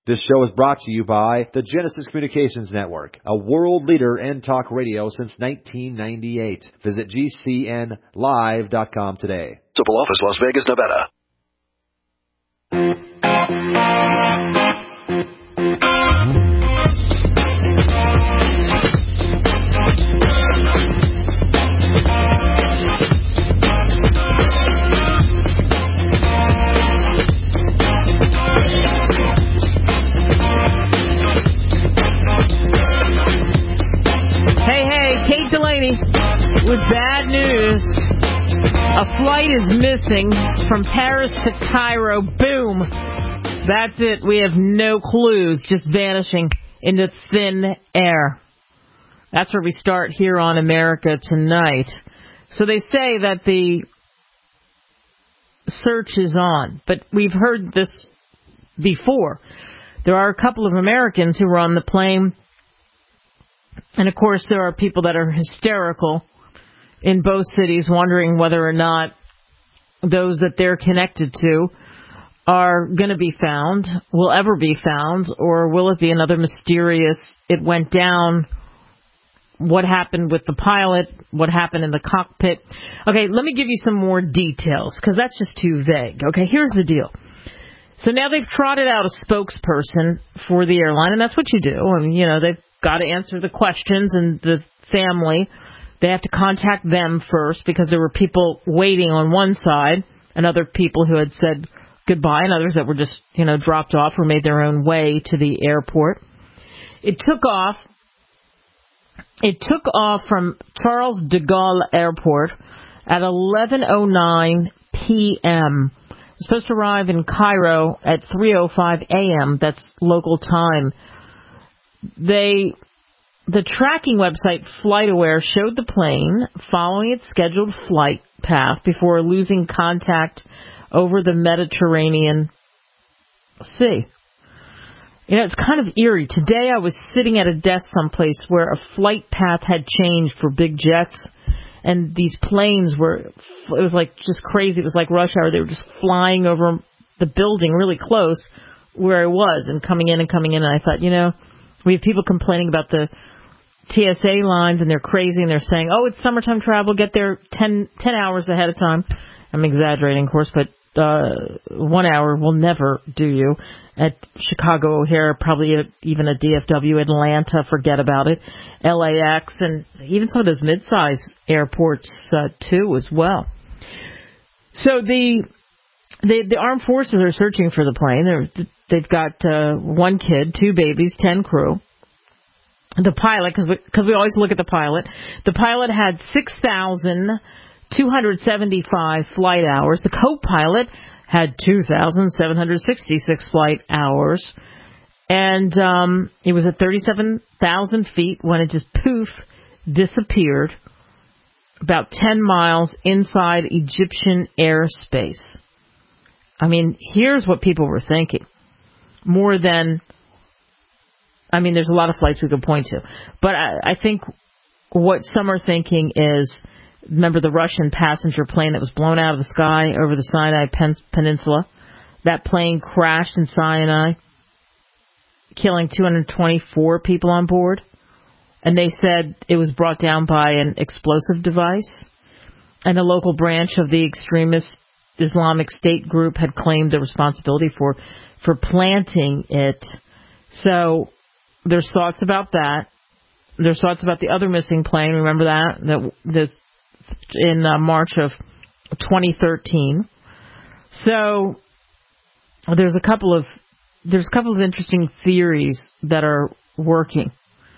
This show is brought to you by the Genesis Communications Network, a world leader in talk radio since 1998. Visit GCNlive.com today. Municipal Office, Las Vegas, Nevada. With bad news, a flight is missing from Paris to Cairo. Boom. That's it. We have no clues, just vanishing into thin air. That's where we start here on America Tonight. So they say that the search is on, but we've heard this before. There are a couple of Americans who were on the plane, and of course there are people that are hysterical in both cities, wondering whether or not those that they're connected to are going to be found, will ever be found, or will it be another mysterious, it went down, what happened with the pilot, what happened in the cockpit. Okay, let me give you some more details, because that's just too vague. Okay, here's the deal. So now they've trotted out a spokesperson for the airline, and that's what you do. And, you know, they've got to answer the questions, and the family, they have to contact them first because there were people waiting on one side and other people who had said goodbye and others that were just, you know, dropped off or made their own way to the airport. It took off from Charles de Gaulle Airport at 11:09 p.m. It was supposed to arrive in Cairo at 3:05 a.m. That's local time. The tracking website FlightAware showed the plane following its scheduled flight path before losing contact over the Mediterranean Sea. You know, it's kind of eerie. Today I was sitting at a desk someplace where a flight path had changed for big jets, and these planes it was like just crazy. It was like rush hour. They were just flying over the building really close where I was and coming in. And I thought, you know, we have people complaining about the TSA lines, and they're crazy, and they're saying, oh, it's summertime travel, get there 10 hours ahead of time. I'm exaggerating, of course, but 1 hour will never do you. At Chicago O'Hare, probably even a DFW, Atlanta, forget about it, LAX, and even some of those mid-size airports, too, as well. So the armed forces are searching for the plane. They've got one kid, two babies, 10 crew. The pilot, because we always look at the pilot had 6,275 flight hours. The co-pilot had 2,766 flight hours. And it was at 37,000 feet when it just poof, disappeared about 10 miles inside Egyptian airspace. I mean, here's what people were thinking. There's a lot of flights we could point to. But I think what some are thinking is, remember the Russian passenger plane that was blown out of the sky over the Sinai Peninsula? That plane crashed in Sinai, killing 224 people on board. And they said it was brought down by an explosive device. And a local branch of the extremist Islamic State group had claimed the responsibility for planting it. So there's thoughts about that. There's thoughts about the other missing plane. Remember that in March of 2013. So there's a couple of interesting theories that are working.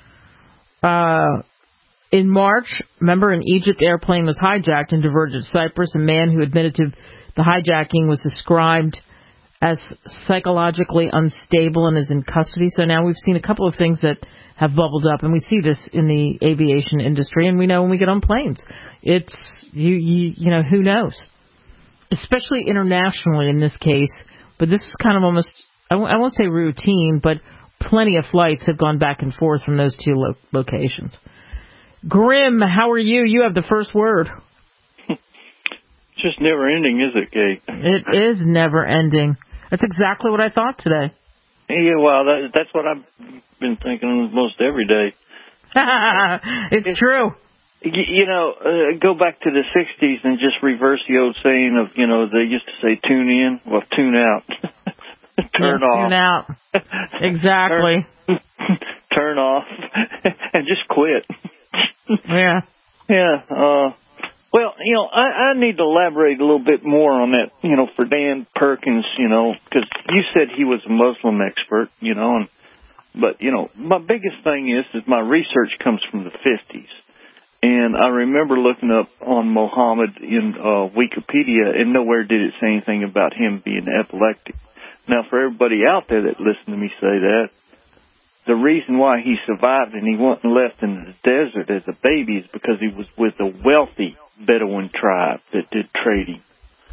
In March, remember, an Egypt airplane was hijacked and diverted to Cyprus. A man who admitted to the hijacking was described as psychologically unstable and is in custody. So now we've seen a couple of things that have bubbled up, and we see this in the aviation industry, and we know when we get on planes. It's, you know, who knows? Especially internationally in this case, but this is kind of almost, I won't say routine, but plenty of flights have gone back and forth from those two locations. Grim, how are you? You have the first word. It's just never ending, is it, Kate? It is never ending. That's exactly what I thought today. Yeah, well, that's what I've been thinking almost every day. It's true. Go back to the 60s and just reverse the old saying of, they used to say tune in, well, tune out. Turn off. Tune out. Exactly. Turn off and just quit. Yeah. Yeah. Well, I need to elaborate a little bit more on that, for Dan Perkins, because you said he was a Muslim expert, but my biggest thing is my research comes from the 50s. And I remember looking up on Muhammad in Wikipedia, and nowhere did it say anything about him being epileptic. Now, for everybody out there that listened to me say that, the reason why he survived and he wasn't left in the desert as a baby is because he was with a wealthy Bedouin tribe that did trading.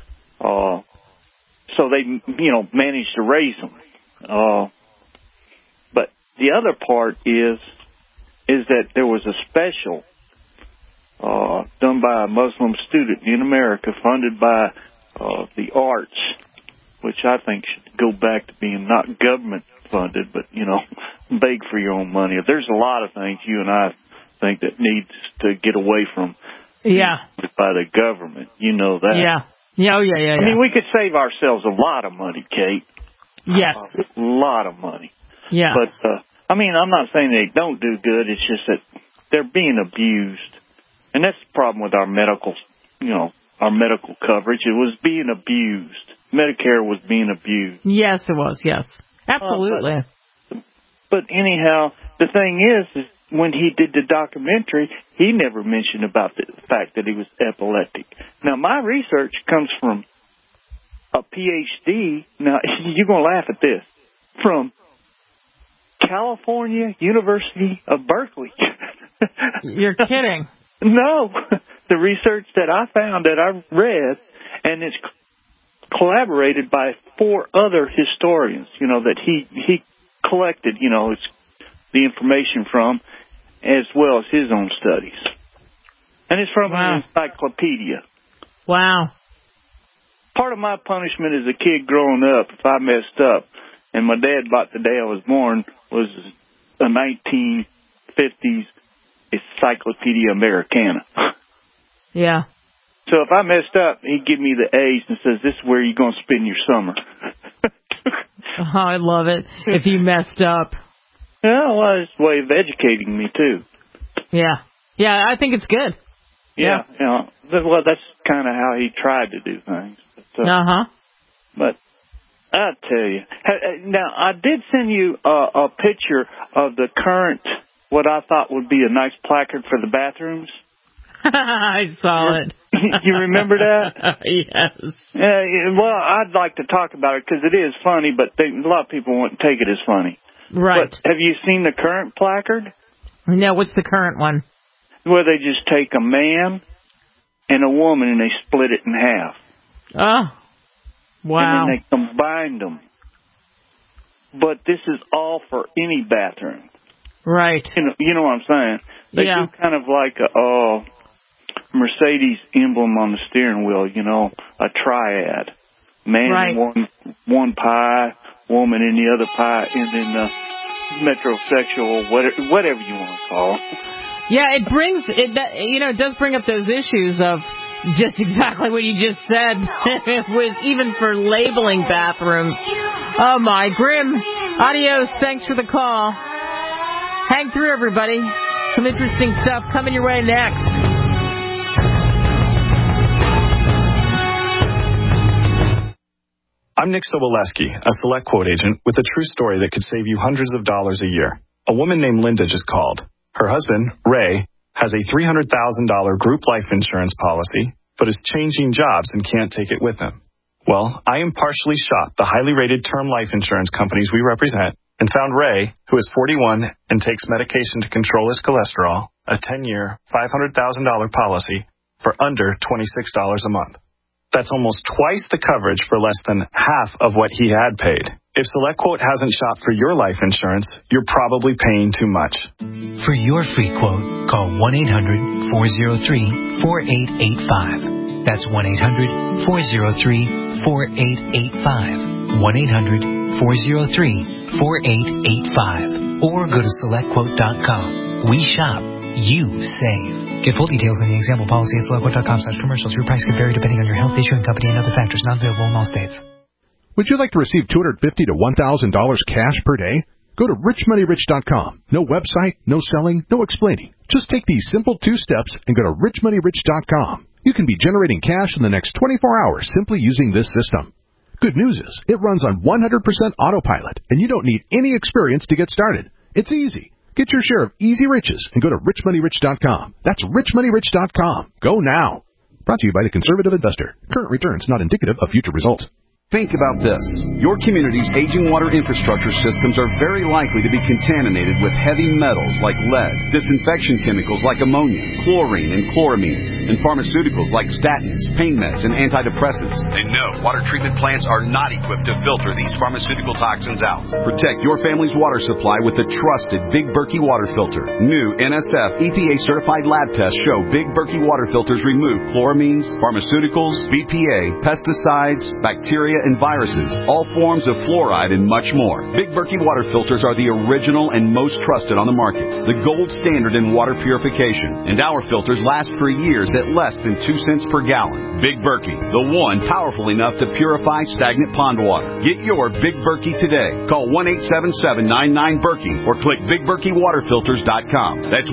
So they, managed to raise him. But the other part is that there was a special done by a Muslim student in America, funded by the arts, which I think should go back to being not government funded, but, beg for your own money. There's a lot of things you and I think that needs to get away from by the government. You know that. Yeah. Yeah. I mean, we could save ourselves a lot of money, Kate. Yes. A lot of money. Yeah. But, I'm not saying they don't do good. It's just that they're being abused. And that's the problem with our medical, our medical coverage. It was being abused. Medicare was being abused. Yes, it was. Yes. Absolutely. But anyhow, the thing is when he did the documentary, he never mentioned about the fact that he was epileptic. Now, my research comes from a PhD. Now, you're going to laugh at this. From California University of Berkeley. You're kidding. No. The research that I found, that I read, and it's collaborated by 4 other historians, that he collected, the information from, as well as his own studies. And it's from an encyclopedia. Wow. Part of my punishment as a kid growing up, if I messed up, and my dad bought the day I was born, was a 1950s Encyclopedia Americana. Yeah. So if I messed up, he'd give me the A's and says, this is where you're going to spend your summer. Oh, I love it. If you messed up. Yeah, well, it's a way of educating me, too. Yeah. Yeah, I think it's good. Yeah. Well, that's kind of how he tried to do things. But I'll tell you. Now, I did send you a picture of the current, what I thought would be a nice placard for the bathrooms. I saw it. You remember that? Yes. Well, I'd like to talk about it because it is funny, but a lot of people won't take it as funny. Right. But have you seen the current placard? No, what's the current one? Where they just take a man and a woman and they split it in half. Oh, wow. And then they combined them. But this is all for any bathroom. Right. You know what I'm saying? They do kind of like a Mercedes emblem on the steering wheel, a triad. Man in one pie, woman in the other pie, and then metrosexual, whatever you want to call it. Yeah, it does bring up those issues of just exactly what you just said, with even for labeling bathrooms. Oh my, Grim. Adios, thanks for the call. Hang through, everybody. Some interesting stuff coming your way next. I'm Nick Soboleski, a Select Quote agent with a true story that could save you hundreds of dollars a year. A woman named Linda just called. Her husband, Ray, has a $300,000 group life insurance policy, but is changing jobs and can't take it with him. Well, I impartially shopped the highly rated term life insurance companies we represent and found Ray, who is 41 and takes medication to control his cholesterol, a 10-year, $500,000 policy for under $26 a month. That's almost twice the coverage for less than half of what he had paid. If SelectQuote hasn't shopped for your life insurance, you're probably paying too much. For your free quote, call 1-800-403-4885. That's 1-800-403-4885. 1-800-403-4885. 403-4885 or go to SelectQuote.com. We shop, you save. Get full details in the example policy at SelectQuote.com/commercials. Your price can vary depending on your health, issuing company, and other factors not available in all states. Would you like to receive $250 to $1,000 cash per day? Go to richmoneyrich.com. No website, no selling, no explaining. Just take these simple 2 steps and go to richmoneyrich.com. You can be generating cash in the next 24 hours simply using this system. Good news is, it runs on 100% autopilot, and you don't need any experience to get started. It's easy. Get your share of easy riches and go to richmoneyrich.com. That's richmoneyrich.com. Go now. Brought to you by the Conservative Investor. Current returns not indicative of future results. Think about this. Your community's aging water infrastructure systems are very likely to be contaminated with heavy metals like lead, disinfection chemicals like ammonia, chlorine and chloramines, and pharmaceuticals like statins, pain meds, and antidepressants. And no, water treatment plants are not equipped to filter these pharmaceutical toxins out. Protect your family's water supply with the trusted Big Berkey water filter. New NSF EPA-certified lab tests show Big Berkey water filters remove chloramines, pharmaceuticals, BPA, pesticides, bacteria, and viruses, all forms of fluoride, and much more. Big Berkey water filters are the original and most trusted on the market, the gold standard in water purification, and our filters last for years at less than 2 cents per gallon. Big Berkey, the one powerful enough to purify stagnant pond water. Get your Big Berkey today. Call 1-877-99-BERKEY or click BigBerkeyWaterFilters.com. That's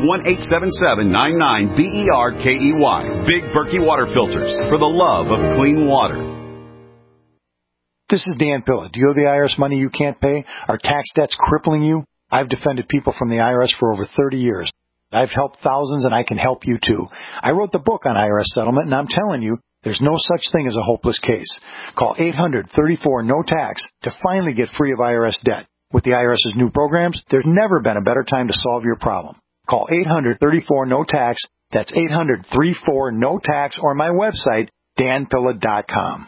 1-877-99-BERKEY. Big Berkey Water Filters, for the love of clean water. This is Dan Pilla. Do you owe the IRS money you can't pay? Are tax debts crippling you? I've defended people from the IRS for over 30 years. I've helped thousands, and I can help you too. I wrote the book on IRS settlement, and I'm telling you, there's no such thing as a hopeless case. Call 800-34-NO-TAX to finally get free of IRS debt. With the IRS's new programs, there's never been a better time to solve your problem. Call 800-34-NO-TAX. That's 800-34-NO-TAX, or my website, danpilla.com.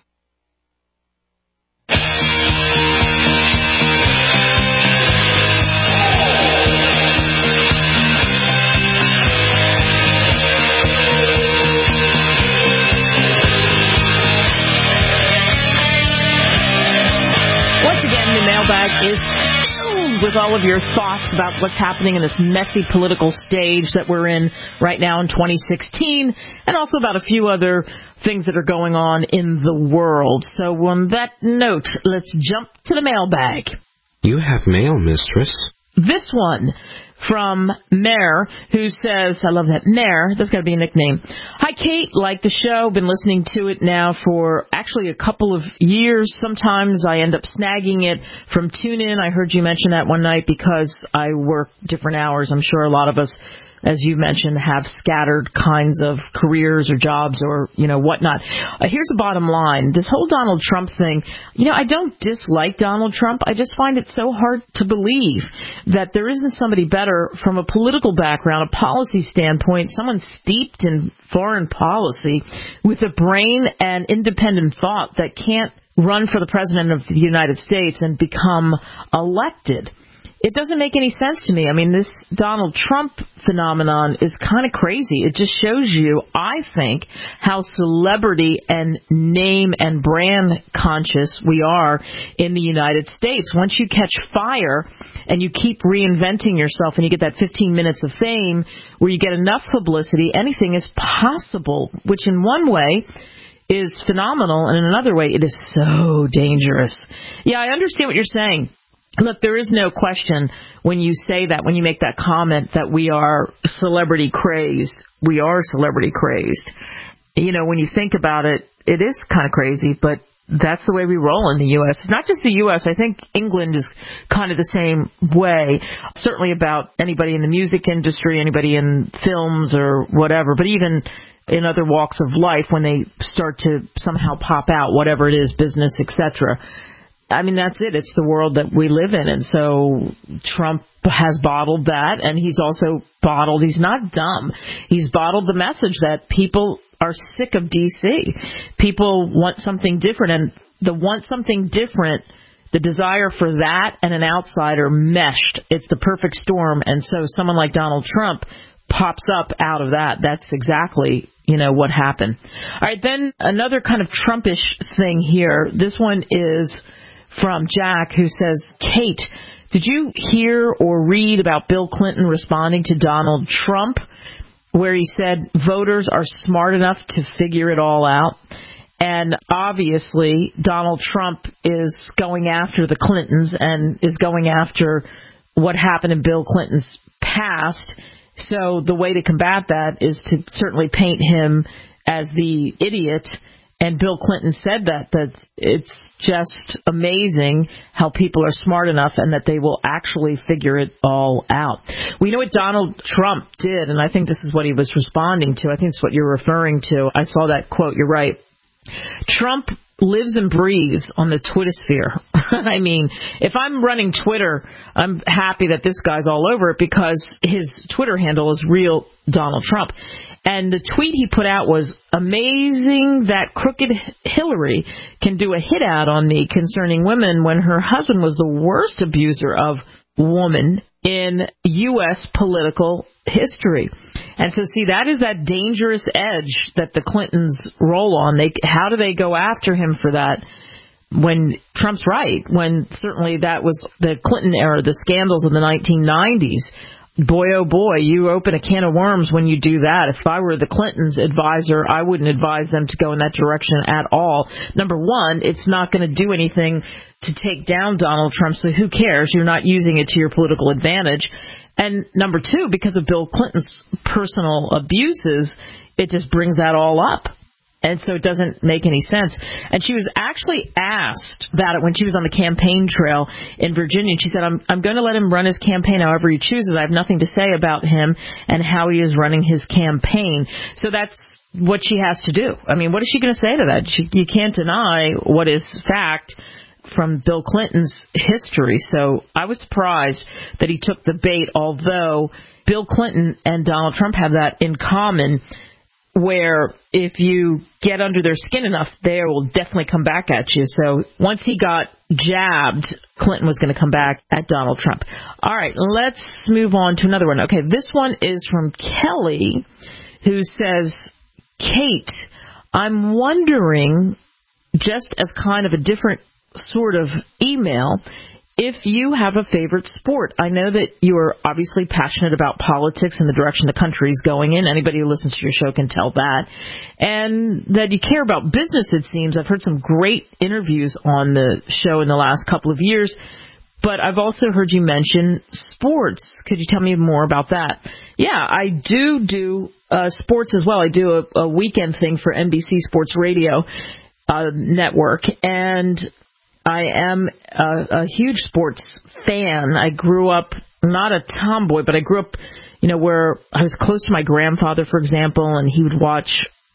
Once again, the mailbag is filled with all of your thoughts about what's happening in this messy political stage that we're in right now in 2016, and also about a few other things that are going on in the world. So on that note, let's jump to the mailbag. You have mail, mistress. This one from Mare, who says, I love that, Mare, that's got to be a nickname. Hi, Kate, like the show, been listening to it now for actually a couple of years. Sometimes I end up snagging it from TuneIn. I heard you mention that one night because I work different hours. I'm sure a lot of us, as you mentioned, have scattered kinds of careers or jobs or, whatnot. Here's the bottom line. This whole Donald Trump thing, I don't dislike Donald Trump. I just find it so hard to believe that there isn't somebody better from a political background, a policy standpoint, someone steeped in foreign policy with a brain and independent thought that can't run for the president of the United States and become elected. It doesn't make any sense to me. I mean, this Donald Trump phenomenon is kind of crazy. It just shows you, I think, how celebrity and name and brand conscious we are in the United States. Once you catch fire and you keep reinventing yourself and you get that 15 minutes of fame where you get enough publicity, anything is possible, which in one way is phenomenal, and in another way it is so dangerous. Yeah, I understand what you're saying. Look, there is no question when you say that, when you make that comment that we are celebrity crazed. We are celebrity crazed. When you think about it, it is kind of crazy, but that's the way we roll in the U.S. It's not just the U.S. I think England is kind of the same way, certainly about anybody in the music industry, anybody in films or whatever, but even in other walks of life when they start to somehow pop out, whatever it is, business, etc. I mean, that's it. It's the world that we live in. And so Trump has bottled that, and he's also bottled, he's not dumb, he's bottled the message that people are sick of D.C. People want something different, and the want something different, the desire for that and an outsider meshed. It's the perfect storm. And so someone like Donald Trump pops up out of that. That's exactly, what happened. All right, then another kind of Trumpish thing here. This one is from Jack, who says, Kate, did you hear or read about Bill Clinton responding to Donald Trump, where he said voters are smart enough to figure it all out? And obviously, Donald Trump is going after the Clintons and is going after what happened in Bill Clinton's past. So the way to combat that is to certainly paint him as the idiot. And Bill Clinton said that it's just amazing how people are smart enough and that they will actually figure it all out. We know what Donald Trump did, and I think this is what he was responding to. I think it's what you're referring to. I saw that quote. You're right. Trump lives and breathes on the Twittersphere. I mean, if I'm running Twitter, I'm happy that this guy's all over it because his Twitter handle is real Donald Trump. And the tweet he put out was amazing that crooked Hillary can do a hit out on me concerning women when her husband was the worst abuser of woman in U.S. political history. And so, see, that is that dangerous edge that the Clintons roll on. How do they go after him for that? When Trump's right, when certainly that was the Clinton era, the scandals of the 1990s. Boy, oh boy, you open a can of worms when you do that. If I were the Clintons' advisor, I wouldn't advise them to go in that direction at all. Number one, it's not going to do anything to take down Donald Trump, so who cares? You're not using it to your political advantage. And number two, because of Bill Clinton's personal abuses, it just brings that all up. And so it doesn't make any sense. And she was actually asked about it when she was on the campaign trail in Virginia. And she said, I'm going to let him run his campaign however he chooses. I have nothing to say about him and how he is running his campaign. So that's what she has to do. I mean, what is she going to say to that? You can't deny what is fact from Bill Clinton's history. So I was surprised that he took the bait, although Bill Clinton and Donald Trump have that in common, where if you get under their skin enough, they will definitely come back at you. So once he got jabbed, Clinton was going to come back at Donald Trump. All right, let's move on to another one. Okay, this one is from Kelly, who says, Kate, I'm wondering, just as kind of a different sort of email, if you have a favorite sport. I know that you are obviously passionate about politics and the direction the country is going in. Anybody who listens to your show can tell that. And that you care about business, it seems. I've heard some great interviews on the show in the last couple of years. But I've also heard you mention sports. Could you tell me more about that? Yeah, I do sports as well. I do a weekend thing for NBC Sports Radio network. And I am a huge sports fan. I grew up, not a tomboy, but I grew up, where I was close to my grandfather, for example, and he would watch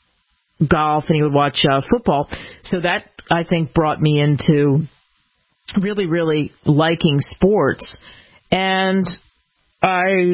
golf and he would watch football. So that, I think, brought me into really, really liking sports. And so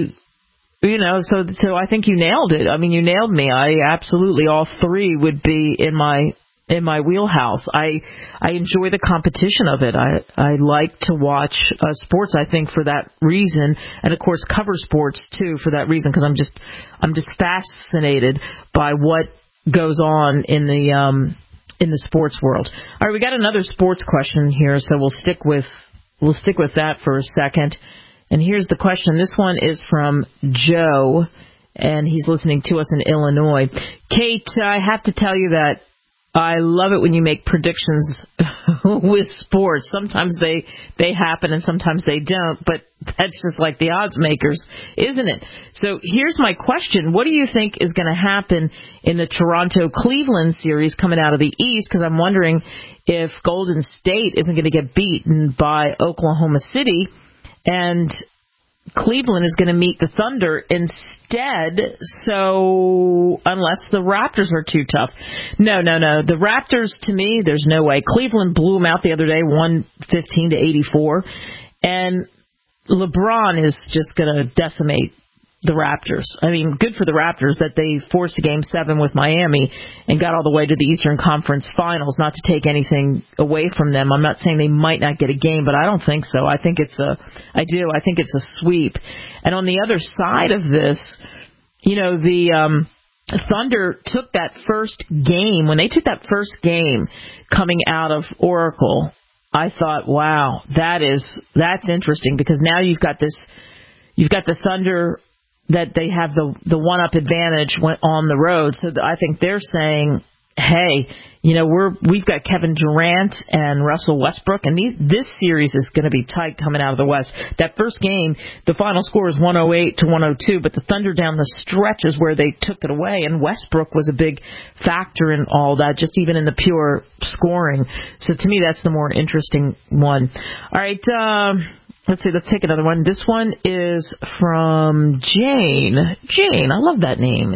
I think you nailed it. I mean, you nailed me. I absolutely, all three would be in my wheelhouse. I enjoy the competition of it. I like to watch sports, I think, for that reason, and of course cover sports too for that reason, because I'm just fascinated by what goes on in the sports world. All right, we got another sports question here, so we'll stick with that for a second. And here's the question. This one is from Joe, and he's listening to us in Illinois. Kate, I have to tell you that I love it when you make predictions with sports. Sometimes they happen and sometimes they don't, but that's just like the odds makers, isn't it? So here's my question. What do you think is going to happen in the Toronto-Cleveland series coming out of the East? Because I'm wondering if Golden State isn't going to get beaten by Oklahoma City, and Cleveland is going to meet the Thunder instead, so unless the Raptors are too tough. No. The Raptors, to me, there's no way. Cleveland blew them out the other day, 115-84, and LeBron is just going to decimate the Raptors. I mean, good for the Raptors that they forced a Game 7 with Miami and got all the way to the Eastern Conference Finals, not to take anything away from them. I'm not saying they might not get a game, but I don't think so. I think it's a sweep. And on the other side of this, the Thunder took that first game. When they took that first game coming out of Oracle, I thought, wow, that's interesting, because now you've got the Thunder that they have the one-up advantage on the road. So I think they're saying, hey, we've got Kevin Durant and Russell Westbrook, and this series is going to be tight coming out of the West. That first game, the final score is 108-102, but the Thunder down the stretch is where they took it away, and Westbrook was a big factor in all that, just even in the pure scoring. So to me, that's the more interesting one. All right, let's see, let's take another one. This one is from Jane. Jane, I love that name.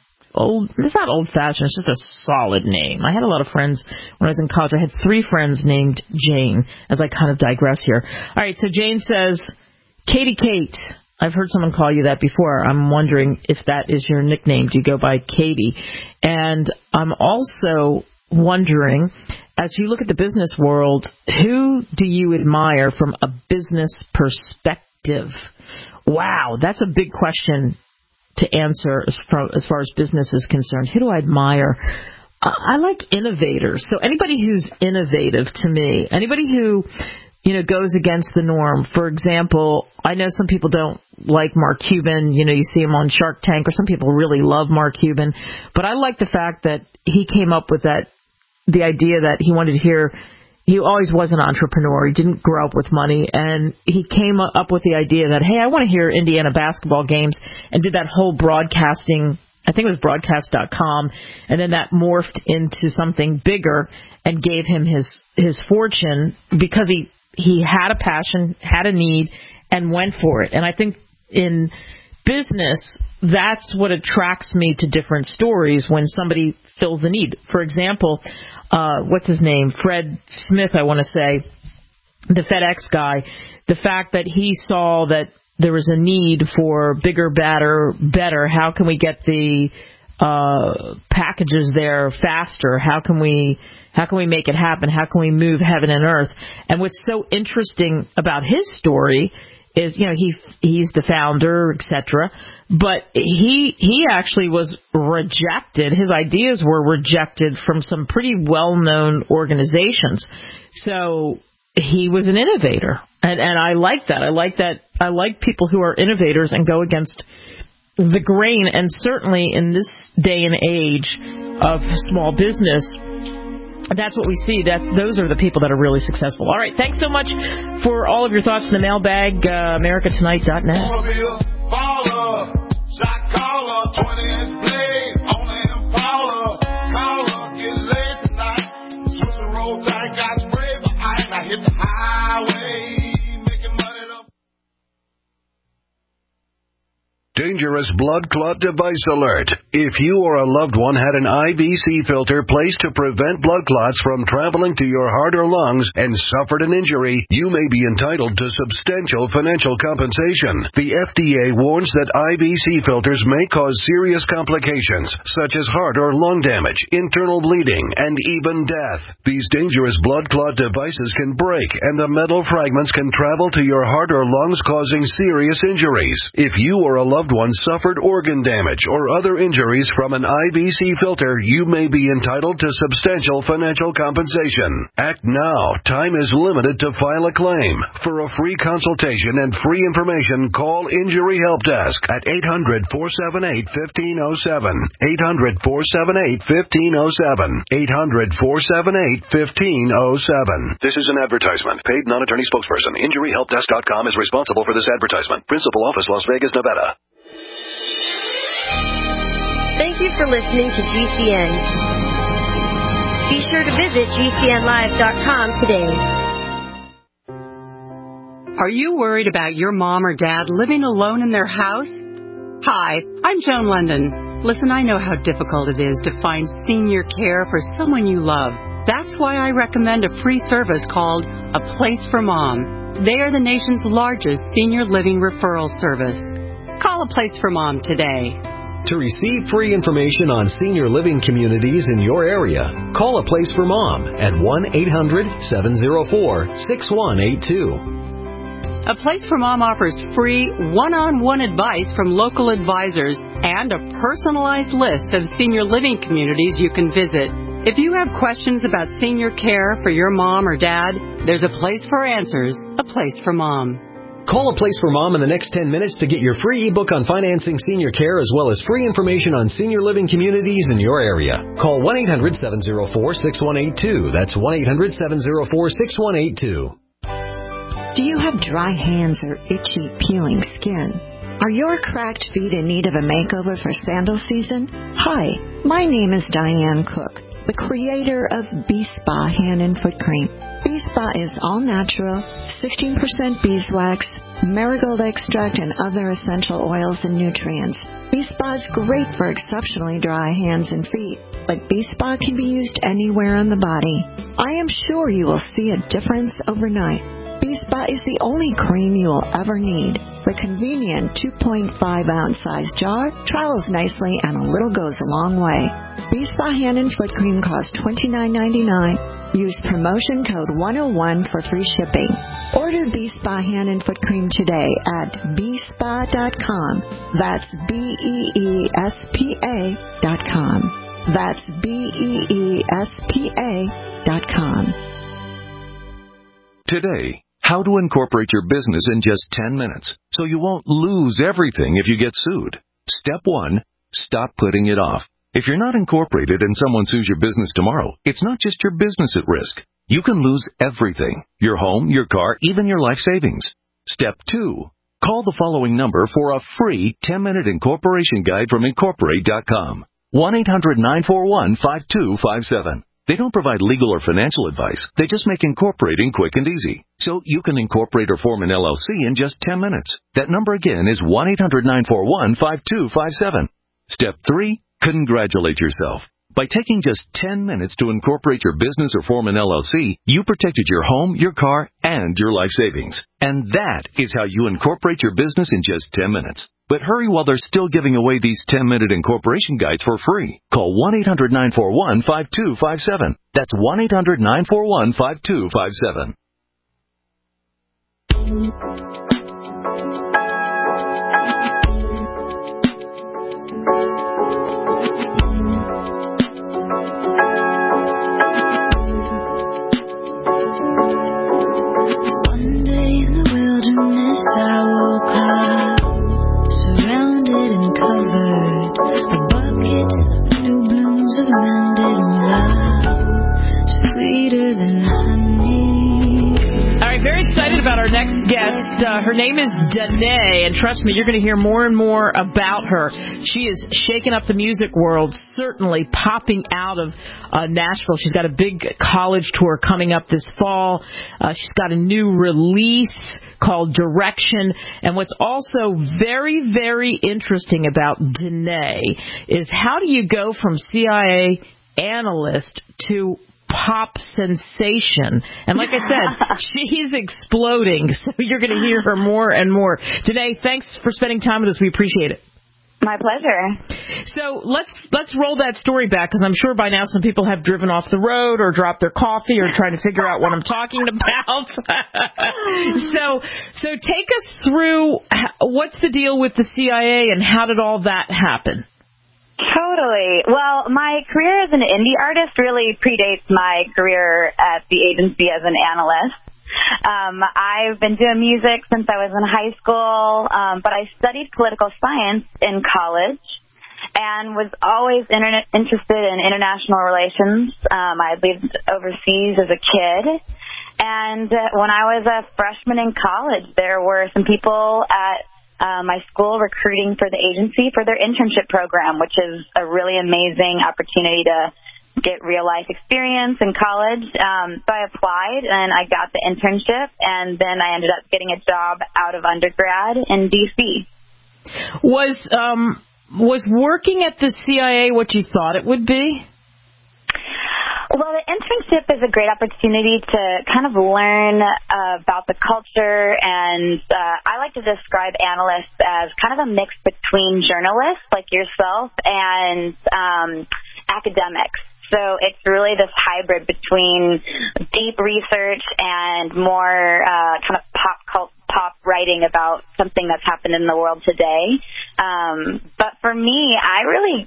It's not old-fashioned, it's just a solid name. I had a lot of friends when I was in college. I had 3 friends named Jane, as I kind of digress here. All right, so Jane says, Katie Kate. I've heard someone call you that before. I'm wondering if that is your nickname. Do you go by Katie? And I'm also wondering, as you look at the business world, who do you admire from a business perspective? Wow, that's a big question to answer as far as business is concerned. Who do I admire? I like innovators. So anybody who's innovative to me, anybody who, goes against the norm. For example, I know some people don't like Mark Cuban. You see him on Shark Tank, or some people really love Mark Cuban. But I like the fact that he came up with the idea that he wanted to hear. He always was an entrepreneur. He didn't grow up with money, and he came up with the idea that, hey, I want to hear Indiana basketball games, and did that whole broadcasting, I think it was broadcast.com, and then that morphed into something bigger and gave him his fortune because he had a passion, had a need, and went for it. And I think in business, that's what attracts me to different stories, when somebody fills the need. For example, what's his name? Fred Smith, I want to say, the FedEx guy. The fact that he saw that there was a need for bigger, better. How can we get the packages there faster? How can we make it happen? How can we move heaven and earth? And what's so interesting about his story is, he's the founder, etc. But he actually was rejected. His ideas were rejected from some pretty well-known organizations. So he was an innovator, and I like that. I like people who are innovators and go against the grain. And certainly in this day and age of small business, that's what we see. Those are the people that are really successful. All right, thanks so much for all of your thoughts in the mailbag, americatonight.net. Dangerous blood clot device alert. If you or a loved one had an IVC filter placed to prevent blood clots from traveling to your heart or lungs and suffered an injury, you may be entitled to substantial financial compensation. The FDA warns that IVC filters may cause serious complications, such as heart or lung damage, internal bleeding, and even death. These dangerous blood clot devices can break, and the metal fragments can travel to your heart or lungs, causing serious injuries. If you or a loved one suffered organ damage or other injuries from an IVC filter, you may be entitled to substantial financial compensation. Act now. Time is limited to file a claim. For a free consultation and free information, call Injury Help Desk at 800-478-1507. 800-478-1507. 800-478-1507. This is an advertisement. Paid non-attorney spokesperson. InjuryHelpDesk.com is responsible for this advertisement. Principal office, Las Vegas, Nevada. Thank you for listening to GCN. Be sure to visit GCNlive.com today. Are you worried about your mom or dad living alone in their house? Hi, I'm Joan London. Listen, I know how difficult it is to find senior care for someone you love. That's why I recommend a free service called A Place for Mom. They are the nation's largest senior living referral service. Call A Place for Mom today. To receive free information on senior living communities in your area, call A Place for Mom at 1-800-704-6182. A Place for Mom offers free one-on-one advice from local advisors and a personalized list of senior living communities you can visit. If you have questions about senior care for your mom or dad, there's a place for answers, a place for mom. Call A Place for Mom in the next 10 minutes to get your free ebook on financing senior care as well as free information on senior living communities in your area. Call 1-800-704-6182. That's 1-800-704-6182. Do you have dry hands or itchy, peeling skin? Are your cracked feet in need of a makeover for sandal season? Hi, my name is Diane Cook, the creator of B-Spa Hand and Foot Cream. B-Spa is all natural, 16% beeswax, marigold extract, and other essential oils and nutrients. B-Spa is great for exceptionally dry hands and feet, but B-Spa can be used anywhere on the body. I am sure you will see a difference overnight. B-Spa is the only cream you will ever need. The convenient 2.5-ounce size jar travels nicely and a little goes a long way. B-Spa Hand and Foot Cream costs $29.99. Use promotion code 101 for free shipping. Order B-Spa Hand and Foot Cream today at bspa.com. That's BEESPA.com. That's BEESPA.com. Today, how to incorporate your business in just 10 minutes so you won't lose everything if you get sued. Step 1, stop putting it off. If you're not incorporated and someone sues your business tomorrow, it's not just your business at risk. You can lose everything: your home, your car, even your life savings. Step 2, call the following number for a free 10-minute incorporation guide from Incorporate.com. 1-800-941-5257. They don't provide legal or financial advice. They just make incorporating quick and easy. So you can incorporate or form an LLC in just 10 minutes. That number again is 1-800-941-5257. Step 3, congratulate yourself. By taking just 10 minutes to incorporate your business or form an LLC, you protected your home, your car, and your life savings. And that is how you incorporate your business in just 10 minutes. But hurry while they're still giving away these 10-minute incorporation guides for free. Call 1-800-941-5257. That's 1-800-941-5257. One day in the wilderness I woke up, surrounded and covered by buckets of new blooms of mended love, sweeter than honey. All right, very excited about our next guest. Her name is Danae, and trust me, you're going to hear more and more about her. She is shaking up the music world, certainly popping out of Nashville. She's got a big college tour coming up this fall. She's got a new release called Direction. And what's also very, very interesting about Danae is how do you go from CIA analyst to pop sensation? And like I said, she's exploding, so you're going to hear her more and more. Danae, thanks for spending time with us. We appreciate it. My pleasure. So let's roll that story back, because I'm sure by now some people have driven off the road or dropped their coffee or trying to figure out what I'm talking about. So take us through what's the deal with the CIA and how did all that happen? Totally. Well, my career as an indie artist really predates my career at the agency as an analyst. I've been doing music since I was in high school, but I studied political science in college and was always interested in international relations. I lived overseas as a kid. And when I was a freshman in college, there were some people at my school recruiting for the agency for their internship program, which is a really amazing opportunity to get real-life experience in college. So I applied, and I got the internship, and then I ended up getting a job out of undergrad in D.C. Was working at the CIA what you thought it would be? Well, the internship is a great opportunity to kind of learn about the culture, and I like to describe analysts as kind of a mix between journalists like yourself and academics. So it's really this hybrid between deep research and more kind of pop writing about something that's happened in the world today. But for me, I really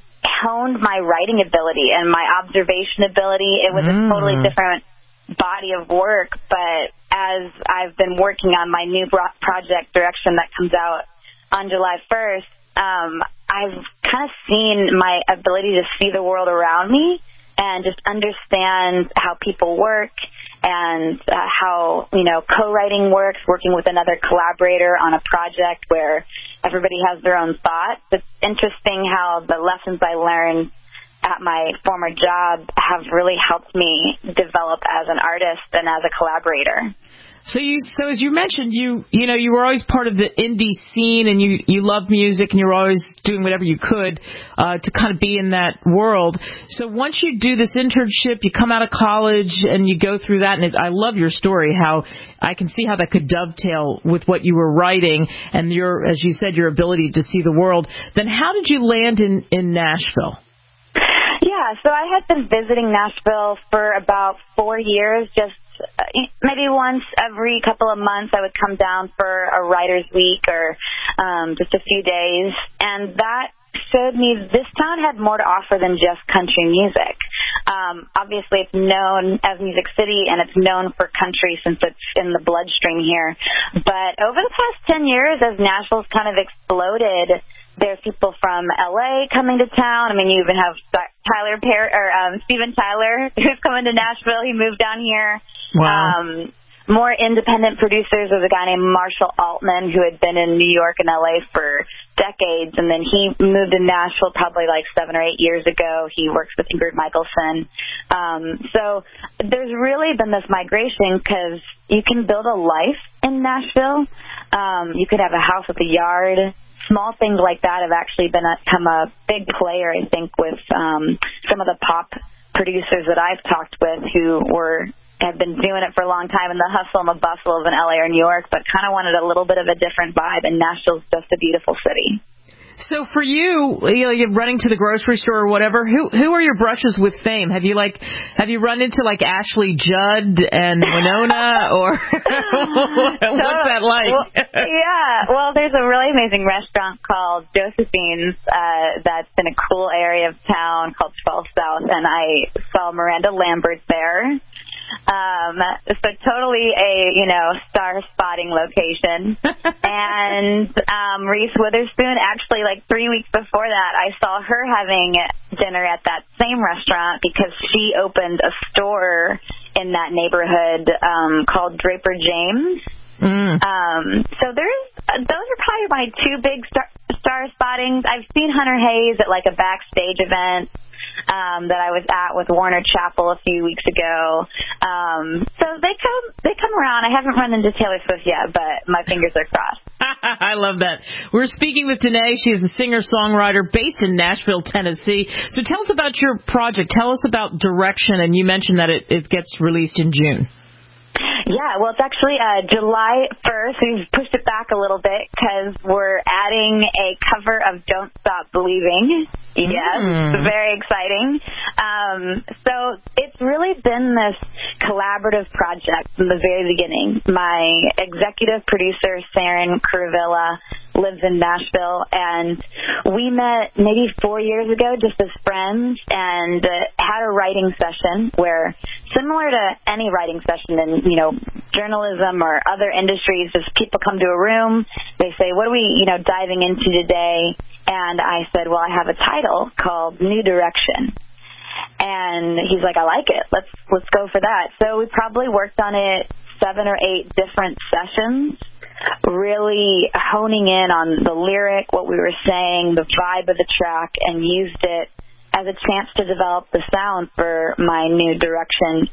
honed my writing ability and my observation ability. It was a totally different body of work, but as I've been working on my new project Direction that comes out on July 1st, I've kind of seen my ability to see the world around me and just understand how people work and how, co-writing works, working with another collaborator on a project where everybody has their own thoughts. It's interesting how the lessons I learned at my former job have really helped me develop as an artist and as a collaborator. So as you mentioned, you were always part of the indie scene, and you loved music, and you were always doing whatever you could to kind of be in that world. So once you do this internship, you come out of college and you go through that, and I love your story, how I can see how that could dovetail with what you were writing and as you said, your ability to see the world. Then how did you land in Nashville? Yeah, so I had been visiting Nashville for about 4 years, just maybe once every couple of months I would come down for a writer's week or just a few days, and that showed me this town had more to offer than just country music. Obviously, it's known as Music City, and it's known for country since it's in the bloodstream here. But over the past 10 years, as Nashville's kind of exploded, there's people from L.A. coming to town. I mean, you even have Steven Tyler, who's coming to Nashville. He moved down here. Wow. More independent producers. There's a guy named Marshall Altman who had been in New York and L.A. for decades, and then he moved to Nashville probably like 7 or 8 years ago. He works with Ingrid Michaelson. So there's really been this migration because you can build a life in Nashville. You could have a house with a yard. Small things like that have actually become a big player, I think, with some of the pop producers that I've talked with who have been doing it for a long time in the hustle and the bustle of an LA or New York, but kind of wanted a little bit of a different vibe, and Nashville's just a beautiful city. So for you're running to the grocery store or whatever, who are your brushes with fame? Have you run into like Ashley Judd and Winona, or what's that like? Well, there's a really amazing restaurant called Josephine's that's in a cool area of town called 12 South, and I saw Miranda Lambert there. So totally a, star spotting location. And Reese Witherspoon, actually like 3 weeks before that, I saw her having dinner at that same restaurant because she opened a store in that neighborhood called Draper James. So those are probably my two big star spottings. I've seen Hunter Hayes at like a backstage event that I was at with Warner Chappell a few weeks ago. So they come around. I haven't run into Taylor Swift yet, but my fingers are crossed. I love that. We're speaking with Danae. She is a singer-songwriter based in Nashville, Tennessee. So tell us about your project. Tell us about Direction, and you mentioned that it gets released in June. Yeah, well, it's actually July 1st. We've pushed it back a little bit because we're adding a cover of Don't Stop Believing. Yes, very exciting. So it's really been this collaborative project from the very beginning. My executive producer, Saren Kuruvilla, lives in Nashville, and we met maybe 4 years ago just as friends and had a writing session where, similar to any writing session in, journalism or other industries, just people come to a room, they say, what are we, diving into today? And I said, well, I have a title called New Direction. And he's like, I like it. Let's go for that. So we probably worked on it 7 or 8 different sessions, really honing in on the lyric, what we were saying, the vibe of the track, and used it as a chance to develop the sound for my New Direction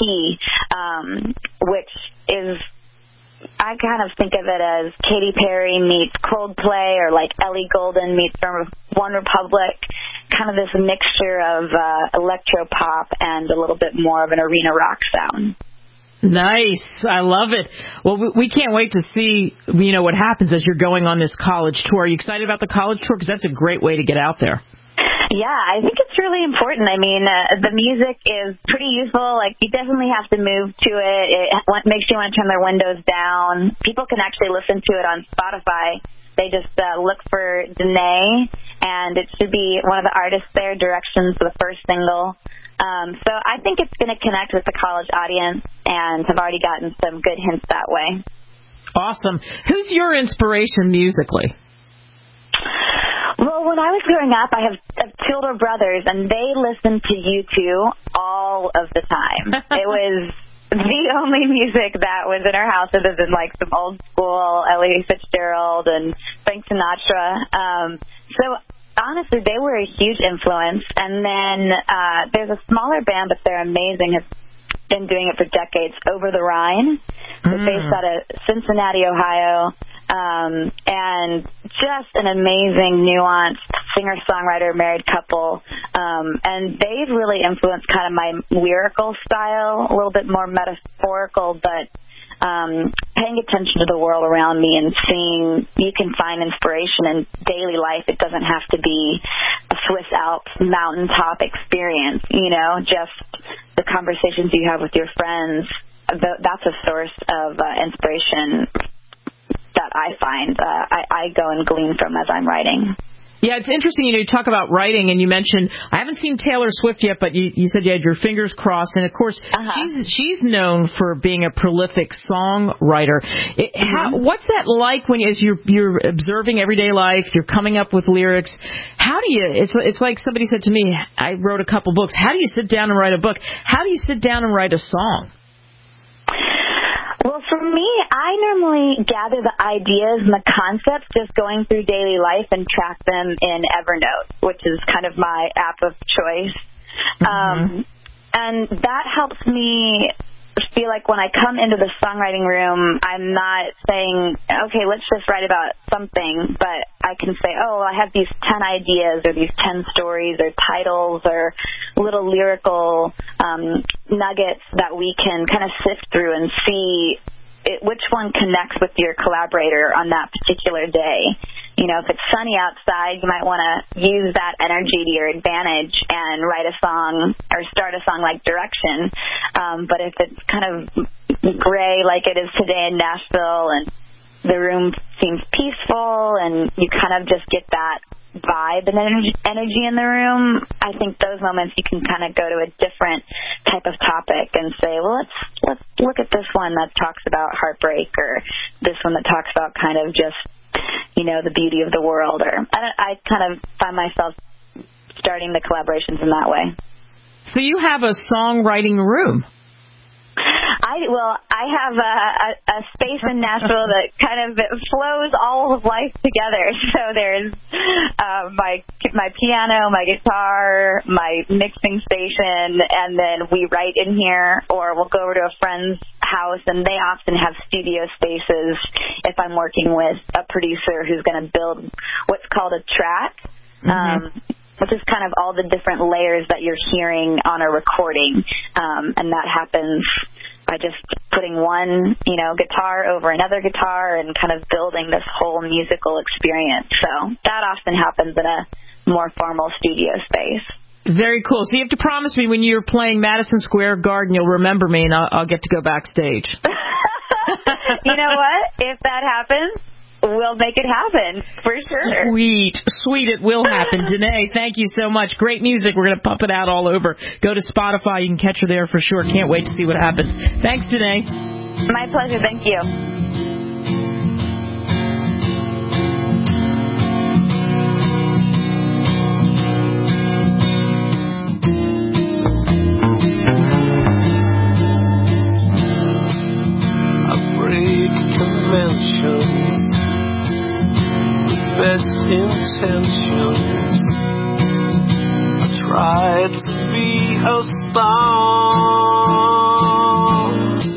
EP, which is, I kind of think of it as Katy Perry meets Coldplay, or like Ellie Goulding meets One Republic, kind of this mixture of electro-pop and a little bit more of an arena rock sound. Nice. I love it. Well, we can't wait to see, what happens as you're going on this college tour. Are you excited about the college tour? Because that's a great way to get out there. Yeah, I think it's really important. I mean, the music is pretty useful. Like, you definitely have to move to it. It makes you want to turn their windows down. People can actually listen to it on Spotify. They just look for Danae, and it should be one of the artists there, Directions, the first single. So I think it's going to connect with the college audience, and have already gotten some good hints that way. Awesome. Who's your inspiration musically? Well, when I was growing up, I have two older brothers, and they listened to U2 all of the time. It was the only music that was in our house other than like some old school Ella Fitzgerald and Frank Sinatra. So honestly, they were a huge influence. And then there's a smaller band, but they're amazing. Have been doing it for decades. Over the Rhine. They're based out of Cincinnati, Ohio. And just an amazing, nuanced singer-songwriter, married couple. And they've really influenced kind of my lyrical style, a little bit more metaphorical, but paying attention to the world around me and seeing you can find inspiration in daily life. It doesn't have to be a Swiss Alps mountaintop experience, just the conversations you have with your friends. That's a source of inspiration that I find I go and glean from as I'm writing. Yeah, it's interesting. You talk about writing, and you mentioned I haven't seen Taylor Swift yet, but you said you had your fingers crossed. And of course, she's known for being a prolific songwriter. What's that like when as you're observing everyday life, you're coming up with lyrics? How do you? It's like somebody said to me, I wrote a couple books. How do you sit down and write a book? How do you sit down and write a song? Well, for me, I normally gather the ideas and the concepts just going through daily life and track them in Evernote, which is kind of my app of choice. And that helps me feel like when I come into the songwriting room, I'm not saying, okay, let's just write about something, but I can say, oh, I have these 10 ideas or these 10 stories or titles or little lyrical nuggets that we can kind of sift through and see which one connects with your collaborator on that particular day. If it's sunny outside, you might want to use that energy to your advantage and write a song or start a song like Direction. But if it's kind of gray like it is today in Nashville and the room seems peaceful and you kind of just get that vibe and energy in the room, I think those moments you can kind of go to a different type of topic and say, well, let's look at this one that talks about heartbreak, or this one that talks about kind of just, the beauty of the world. Or I kind of find myself starting the collaborations in that way. So you have a songwriting room. I have a space in Nashville that kind of flows all of life together. So there's my piano, my guitar, my mixing station, and then we write in here, or we'll go over to a friend's house, and they often have studio spaces if I'm working with a producer who's going to build what's called a track. Which is kind of all the different layers that you're hearing on a recording. And that happens by just putting one, guitar over another guitar and kind of building this whole musical experience. So that often happens in a more formal studio space. Very cool. So you have to promise me when you're playing Madison Square Garden, you'll remember me and I'll get to go backstage. You know what? If that happens, we'll make it happen, for sure. Sweet, it will happen. Danae, thank you so much. Great music. We're going to pump it out all over. Go to Spotify. You can catch her there for sure. Can't wait to see what happens. Thanks, Danae. My pleasure. Thank you. Best intentions. I tried to be a star.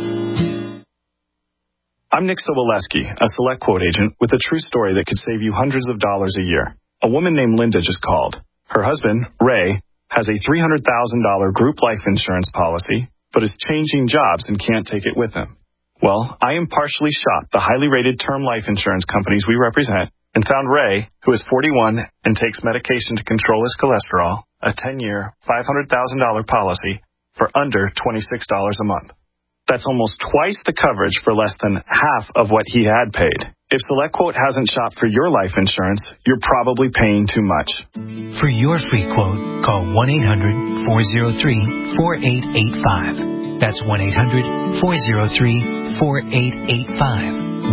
I'm Nick Soboleski, a Select Quote agent with a true story that could save you hundreds of dollars a year. A woman named Linda just called. Her husband, Ray, has a $300,000 group life insurance policy, but is changing jobs and can't take it with him. Well, I impartially shopped the highly rated term life insurance companies we represent and found Ray, who is 41 and takes medication to control his cholesterol, a 10-year, $500,000 policy for under $26 a month. That's almost twice the coverage for less than half of what he had paid. If SelectQuote hasn't shopped for your life insurance, you're probably paying too much. For your free quote, call 1-800-403-4885. That's 1-800-403-4885.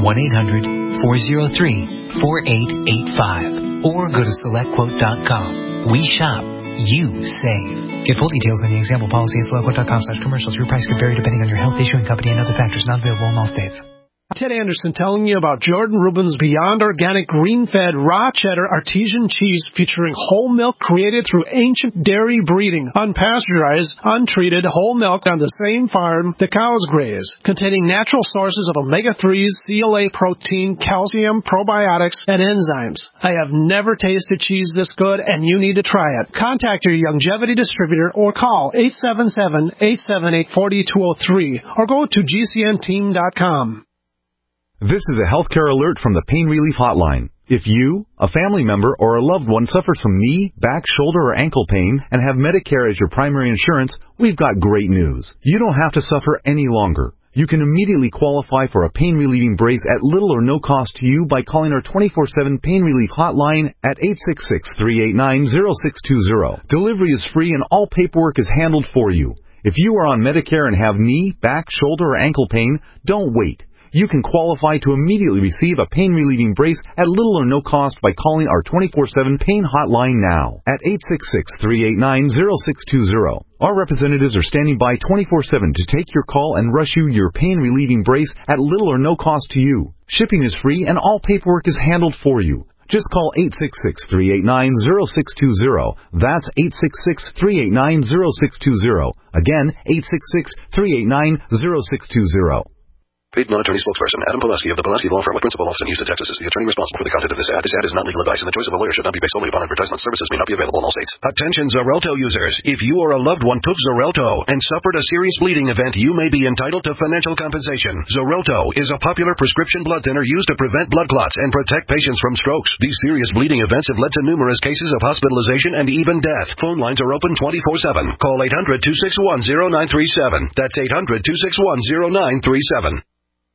1-800-403-4885. Or go to SelectQuote.com. We shop. You save. Get full details in the example policy at SelectQuote.com/commercials. Your price can vary depending on your health, issuing company, and other factors. Not available in all states. Ted Anderson telling you about Jordan Rubin's Beyond Organic Green-Fed Raw Cheddar Artesian Cheese featuring whole milk created through ancient dairy breeding, unpasteurized, untreated whole milk on the same farm the cows graze, containing natural sources of omega-3s, CLA protein, calcium, probiotics, and enzymes. I have never tasted cheese this good, and you need to try it. Contact your Longevity distributor or call 877-878-4203 or go to GCNteam.com. This is a healthcare alert from the Pain Relief Hotline. If you, a family member, or a loved one suffers from knee, back, shoulder, or ankle pain and have Medicare as your primary insurance, we've got great news. You don't have to suffer any longer. You can immediately qualify for a pain-relieving brace at little or no cost to you by calling our 24/7 Pain Relief Hotline at 866-389-0620. Delivery is free and all paperwork is handled for you. If you are on Medicare and have knee, back, shoulder, or ankle pain, don't wait. You can qualify to immediately receive a pain-relieving brace at little or no cost by calling our 24/7 Pain Hotline now at 866-389-0620. Our representatives are standing by 24/7 to take your call and rush you your pain-relieving brace at little or no cost to you. Shipping is free and all paperwork is handled for you. Just call 866-389-0620. That's 866-389-0620. Again, 866-389-0620. Paid non-attorney spokesperson Adam Pulaski of the Pulaski Law Firm with principal office in Houston, Texas is the attorney responsible for the content of this ad. This ad is not legal advice, and the choice of a lawyer should not be based solely upon advertisement. Services may not be available in all states. Attention Xarelto users. If you or a loved one took Xarelto and suffered a serious bleeding event, you may be entitled to financial compensation. Xarelto is a popular prescription blood thinner used to prevent blood clots and protect patients from strokes. These serious bleeding events have led to numerous cases of hospitalization and even death. Phone lines are open 24/7. Call 800-261-0937. That's 800-261-0937.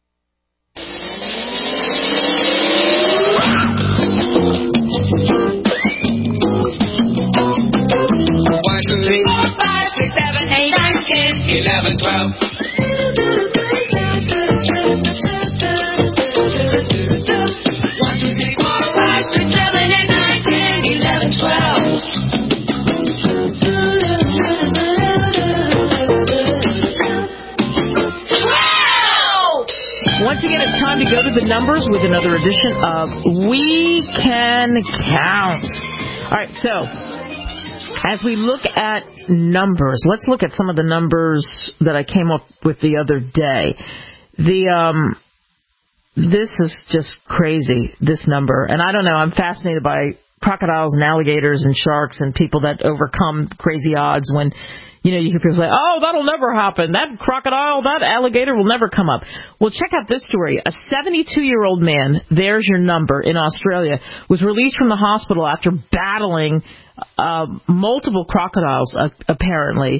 Once again, it's time to go to the numbers with another edition of We Can Count. All right, so as we look at numbers, let's look at some of the numbers that I came up with the other day. This is just crazy, this number. And I don't know, I'm fascinated by crocodiles and alligators and sharks and people that overcome crazy odds when, you know, you hear people say, oh, that'll never happen. That crocodile, that alligator will never come up. Well, check out this story. A 72-year-old man, there's your number, in Australia, was released from the hospital after battling multiple crocodiles, apparently.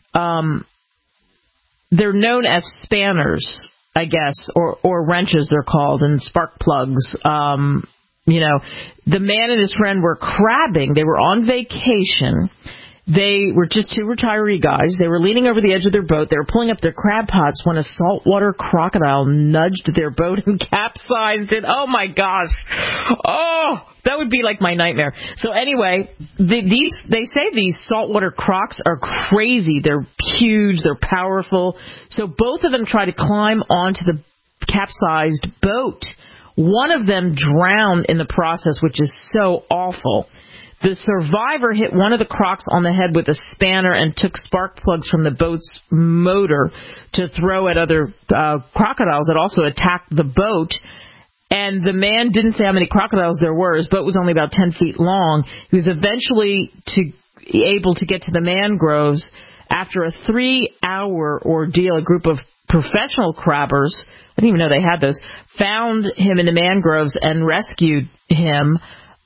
They're known as spanners, I guess, or wrenches they're called, and spark plugs. You know, the man and his friend were crabbing. They were on vacation. They were just two retiree guys. They were leaning over the edge of their boat. They were pulling up their crab pots when a saltwater crocodile nudged their boat and capsized it. Oh, my gosh. Oh, that would be like my nightmare. So anyway, they say these saltwater crocs are crazy. They're huge. They're powerful. So both of them try to climb onto the capsized boat. One of them drowned in the process, which is so awful. The survivor hit one of the crocs on the head with a spanner and took spark plugs from the boat's motor to throw at other crocodiles that also attacked the boat. And the man didn't say how many crocodiles there were. His boat was only about 10 feet long. He was eventually able to get to the mangroves. After a 3-hour ordeal, a group of professional crabbers, I didn't even know they had those, found him in the mangroves and rescued him.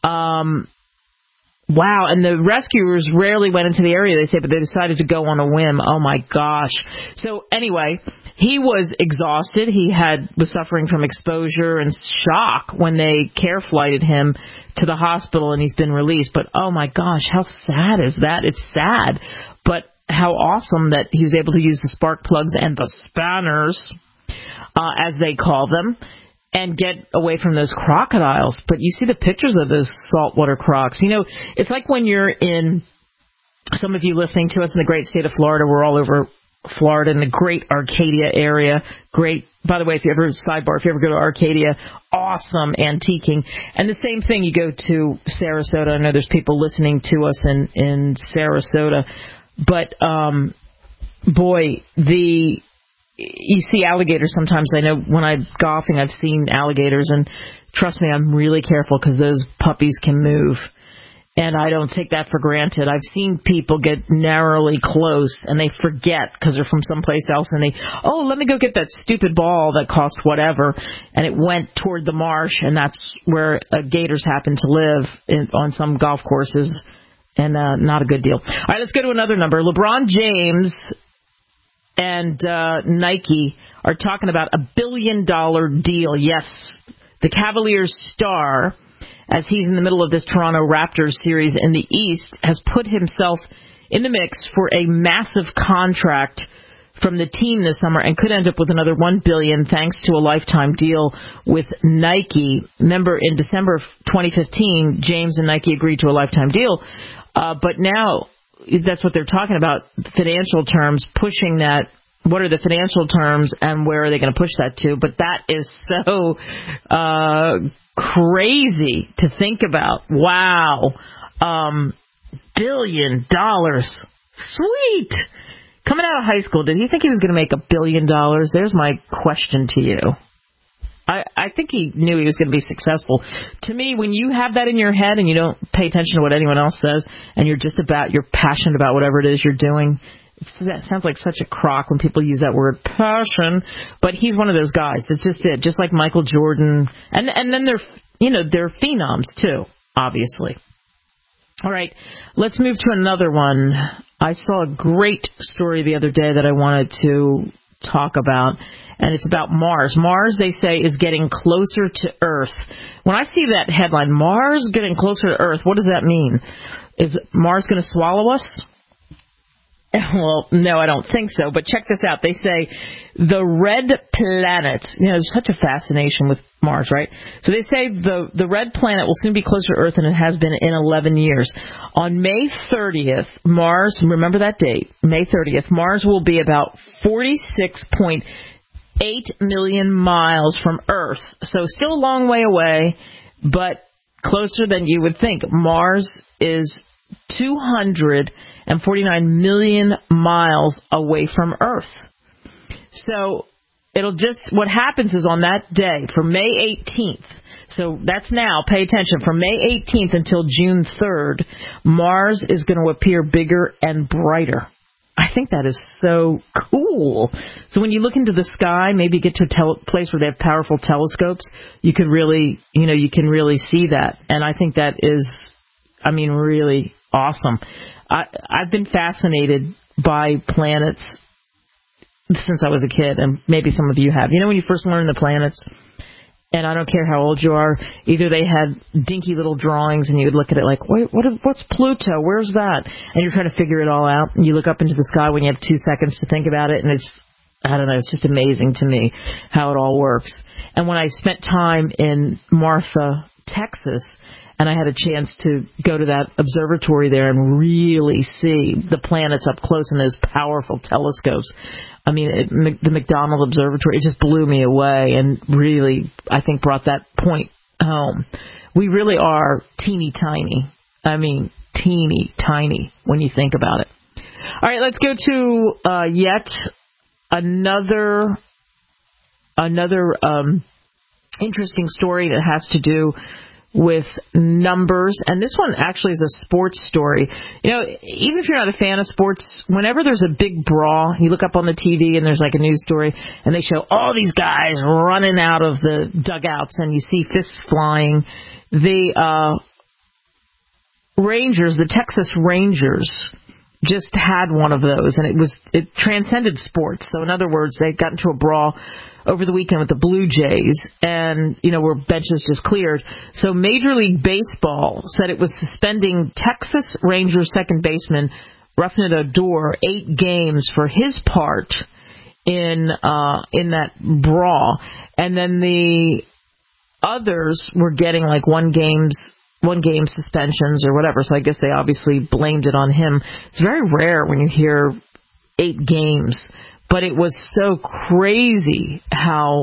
Wow, and the rescuers rarely went into the area, they say, but they decided to go on a whim. Oh, my gosh. So, anyway, He was exhausted. He was suffering from exposure and shock when they care flighted him to the hospital, and he's been released. But, oh, my gosh, how sad is that? It's sad. But how awesome that he was able to use the spark plugs and the spanners, as they call them, and get away from those crocodiles. But you see the pictures of those saltwater crocs. You know, it's like when you're in, some of you listening to us in the great state of Florida, we're all over Florida in the great Arcadia area. Great, by the way, if you ever go to Arcadia, awesome antiquing. And the same thing, you go to Sarasota. I know there's people listening to us in Sarasota. But, boy, you see alligators sometimes. I know when I'm golfing, I've seen alligators, and trust me, I'm really careful because those puppies can move. And I don't take that for granted. I've seen people get narrowly close, and they forget because they're from someplace else, and let me go get that stupid ball that cost whatever, and it went toward the marsh, and that's where gators happen to live on some golf courses, and not a good deal. All right, let's go to another number. LeBron James and Nike are talking about $1 billion deal. Yes, the Cavaliers star, as he's in the middle of this Toronto Raptors series in the East, has put himself in the mix for a massive contract from the team this summer and could end up with another $1 billion thanks to a lifetime deal with Nike. Remember, in December of 2015, James and Nike agreed to a lifetime deal, but now that's what they're talking about, financial terms, pushing that. What are the financial terms and where are they going to push that to? But that is so crazy to think about. Wow. $1 billion. Sweet. Coming out of high school, did he think he was going to make $1 billion? There's my question to you. I think he knew he was going to be successful. To me, when you have that in your head and you don't pay attention to what anyone else says and you're passionate about whatever it is you're doing, that sounds like such a crock when people use that word passion, but he's one of those guys. That's just it. Just like Michael Jordan, and then they're phenoms too, obviously. All right, let's move to another one. I saw a great story the other day that I wanted to talk about, and it's about Mars. Mars, they say, is getting closer to Earth. When I see that headline, Mars getting closer to Earth, what does that mean? Is Mars going to swallow us? Well, no, I don't think so. But check this out. They say the red planet, there's such a fascination with Mars, right? So they say the red planet will soon be closer to Earth than it has been in 11 years. On May 30th, Mars, remember that date, May 30th, Mars will be about 46.8 million miles from Earth. So still a long way away, but closer than you would think. Mars is 249 million miles away from Earth. So what happens is on that day, from May 18th, so that's now, pay attention, from May 18th until June 3rd, Mars is going to appear bigger and brighter. I think that is so cool. So when you look into the sky, maybe get to a place where they have powerful telescopes, you can really see that. And I think that is, really awesome. I've been fascinated by planets since I was a kid, and maybe some of you have. When you first learn the planets, and I don't care how old you are, either they had dinky little drawings, and you would look at it like, wait, what's Pluto? Where's that? And you're trying to figure it all out, and you look up into the sky when you have 2 seconds to think about it, and it's just amazing to me how it all works. And when I spent time in Marfa, Texas, and I had a chance to go to that observatory there and really see the planets up close in those powerful telescopes. The McDonald Observatory, it just blew me away and really, I think, brought that point home. We really are teeny tiny. Teeny tiny when you think about it. All right, let's go to yet another interesting story that has to do with numbers, and this one actually is a sports story. Even if you're not a fan of sports, whenever there's a big brawl, you look up on the TV and there's like a news story, and they show all these guys running out of the dugouts, and you see fists flying. The Texas Rangers, just had one of those, and it transcended sports. So in other words, they got into a brawl over the weekend with the Blue Jays, and, where benches just cleared. So Major League Baseball said it was suspending Texas Rangers second baseman Rougned Odor 8 games for his part in that brawl. And then the others were getting like one game suspensions or whatever. So I guess they obviously blamed it on him. It's very rare when you hear 8 games, but it was so crazy how,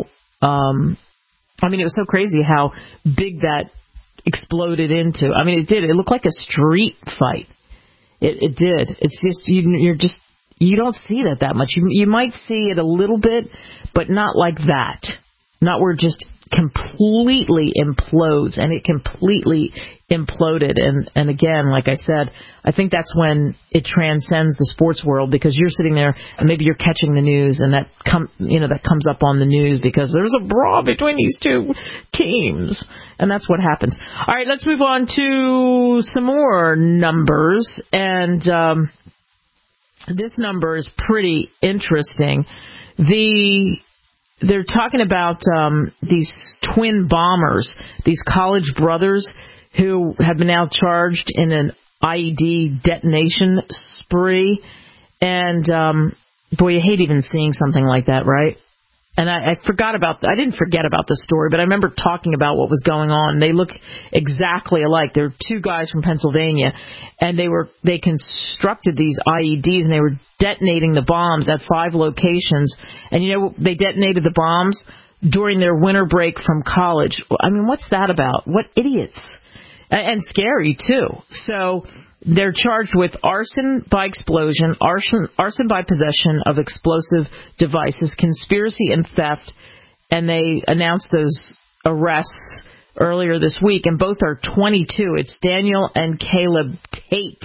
it was so crazy how big that exploded into. I mean, it did. It looked like a street fight. It did. It's just, you don't see that much. You might see it a little bit, but not like that. Not where it just completely implodes, and it completely imploded. And again, like I said, I think that's when it transcends the sports world, because you're sitting there and maybe you're catching the news, and that comes up on the news because there's a brawl between these two teams, and that's what happens. All right, let's move on to some more numbers, and this number is pretty interesting. They're talking about these twin bombers, these college brothers who have been now charged in an IED detonation spree. And, boy, you hate even seeing something like that, right? And I didn't forget about the story, but I remember talking about what was going on. They look exactly alike. They're 2 guys from Pennsylvania, and they constructed these IEDs, and they were detonating the bombs at 5 locations. And they detonated the bombs during their winter break from college. I mean, what's that about? What idiots. And scary, too. So they're charged with arson by explosion, arson by possession of explosive devices, conspiracy and theft, and they announced those arrests earlier this week, and both are 22. It's Daniel and Caleb Tate.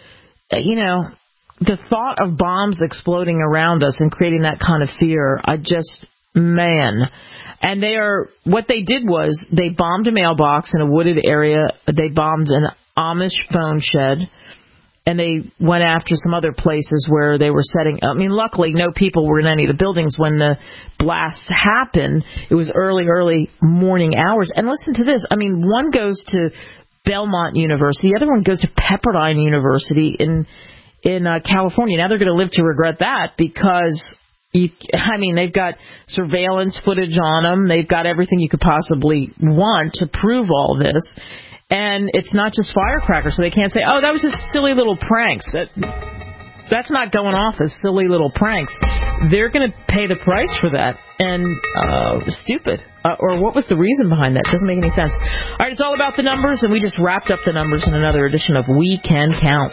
The thought of bombs exploding around us and creating that kind of fear, man. And what they did was they bombed a mailbox in a wooded area. They bombed an Amish phone shed, and they went after some other places where they were setting. I mean, luckily, no people were in any of the buildings when the blast happened. It was early morning hours. And listen to this. I mean, one goes to Belmont University. The other one goes to Pepperdine University in California. Now they're going to live to regret that, because they've got surveillance footage on them. They've got everything you could possibly want to prove all this. And it's not just firecrackers, so they can't say, oh, that was just silly little pranks. That's not going off as silly little pranks. They're going to pay the price for that. And stupid. Or what was the reason behind that? Doesn't make any sense. All right, it's all about the numbers, and we just wrapped up the numbers in another edition of We Can Count.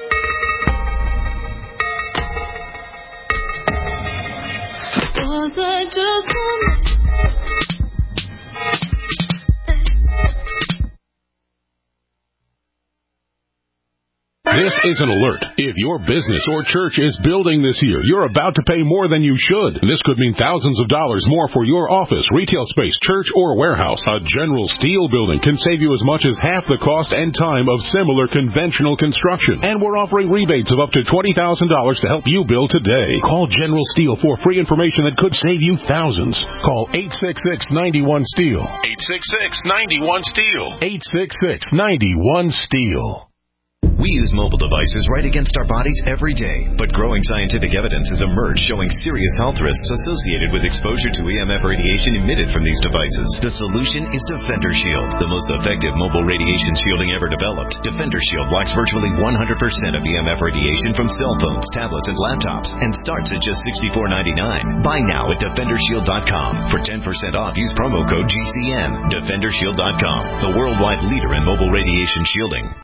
This is an alert. If your business or church is building this year, you're about to pay more than you should. This could mean thousands of dollars more for your office, retail space, church, or warehouse. A General Steel building can save you as much as half the cost and time of similar conventional construction. And we're offering rebates of up to $20,000 to help you build today. Call General Steel for free information that could save you thousands. Call 866-91-STEEL. 866-91-STEEL. 866-91-STEEL. We use mobile devices right against our bodies every day, but growing scientific evidence has emerged showing serious health risks associated with exposure to EMF radiation emitted from these devices. The solution is Defender Shield, the most effective mobile radiation shielding ever developed. Defender Shield blocks virtually 100% of EMF radiation from cell phones, tablets, and laptops, and starts at just $64.99. Buy now at DefenderShield.com. For 10% off, use promo code GCN. DefenderShield.com, the worldwide leader in mobile radiation shielding.